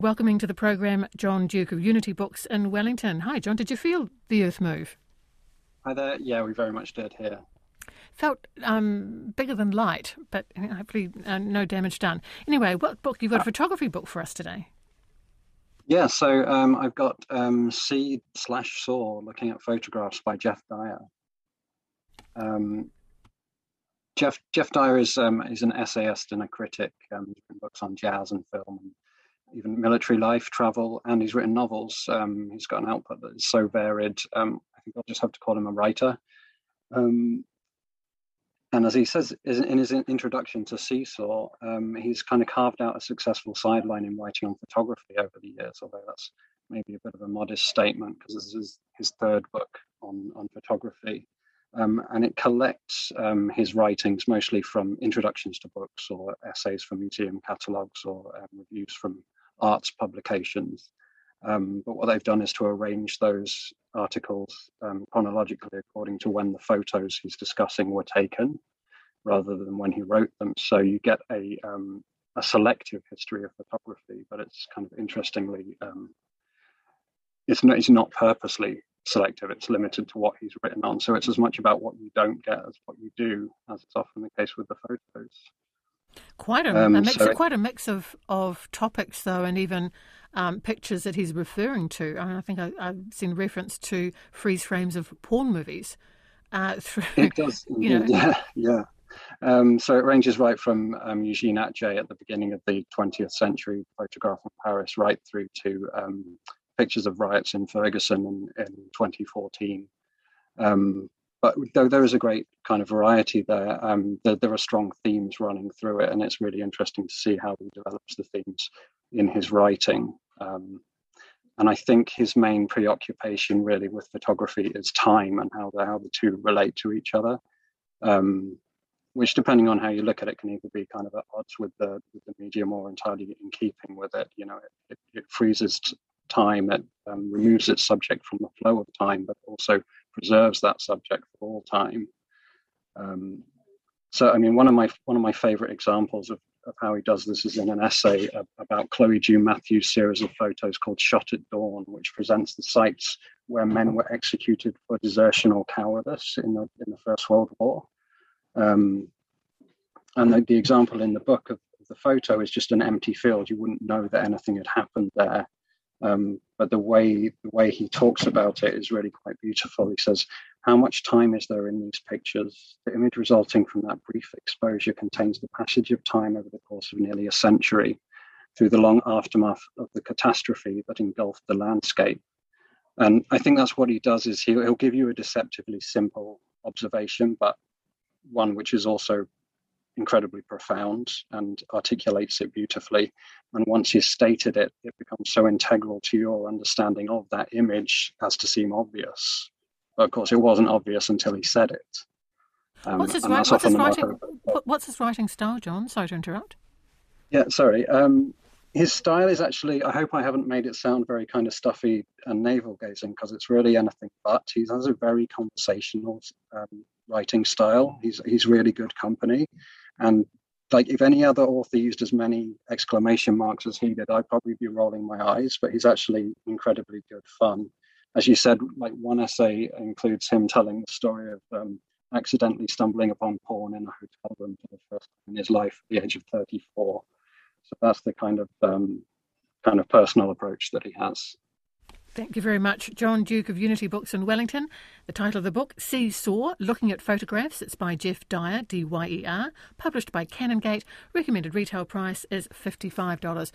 Welcoming to the program, John Duke of Unity Books in Wellington. Hi, John. Did you feel the Earth move? Hi there. Yeah, we very much did here. Felt bigger than light, but hopefully no damage done. Anyway, what book? You've got a photography book for us today. Yeah, so I've got Seed/Saw, looking at photographs by Geoff Dyer. Geoff Dyer is an essayist and a critic. He's written books on jazz and film, and even military life, travel, and he's written novels. He's got an output that is so varied. I think I'll just have to call him a writer. And as he says in his introduction to Seesaw, he's kind of carved out a successful sideline in writing on photography over the years, although that's maybe a bit of a modest statement because this is his third book on photography. And it collects his writings mostly from introductions to books or essays from museum catalogues or reviews from arts publications. But what they've done is to arrange those articles chronologically according to when the photos he's discussing were taken, rather than when he wrote them. So you get a selective history of photography, but it's kind of interestingly, it's not purposely selective. It's limited to what he's written on. So it's as much about what you don't get as what you do, as is often the case with the photos. Quite a mix of topics, though, and even pictures that he's referring to. I think I've seen reference to freeze frames of porn movies. It does, yeah. So it ranges right from Eugene Atget at the beginning of the 20th century, photograph of Paris, right through to pictures of riots in Ferguson in 2014. But though there is a great kind of variety there, there are strong themes running through it, and it's really interesting to see how he develops the themes in his writing. And I think his main preoccupation really with photography is time and how the two relate to each other, which, depending on how you look at it, can either be kind of at odds with the medium or entirely in keeping with it. You know, it freezes time, it removes its subject from the flow of time, but also preserves that subject for all time. So, I mean, one of my favorite examples of how he does this is in an essay about Chloe June Matthews' series of photos called Shot at Dawn, which presents the sites where men were executed for desertion or cowardice in the First World War. And the example in the book of the photo is just an empty field. You wouldn't know that anything had happened there. But the way he talks about it is really quite beautiful. He says, "How much time is there in these pictures? The image resulting from that brief exposure contains the passage of time over the course of nearly a century through the long aftermath of the catastrophe that engulfed the landscape." And I think that's what he does, is he'll give you a deceptively simple observation, but one which is also incredibly profound and articulates it beautifully. And once you've stated it, it becomes so integral to your understanding of that image as to seem obvious. But of course, it wasn't obvious until he said it. What's his writing style, John? Sorry to interrupt. Yeah, sorry. His style is actually, I hope I haven't made it sound very kind of stuffy and navel-gazing, because it's really anything but. He has a very conversational writing style. He's really good company. And like, if any other author used as many exclamation marks as he did, I'd probably be rolling my eyes, but he's actually incredibly good fun. As you said, like, one essay includes him telling the story of accidentally stumbling upon porn in a hotel room for the first time in his life at the age of 34. So that's the kind of personal approach that he has. Thank you very much, John Duke of Unity Books in Wellington. The title of the book, Seesaw, Looking at Photographs. It's by Geoff Dyer, Dyer, published by Canongate. Recommended retail price is $55.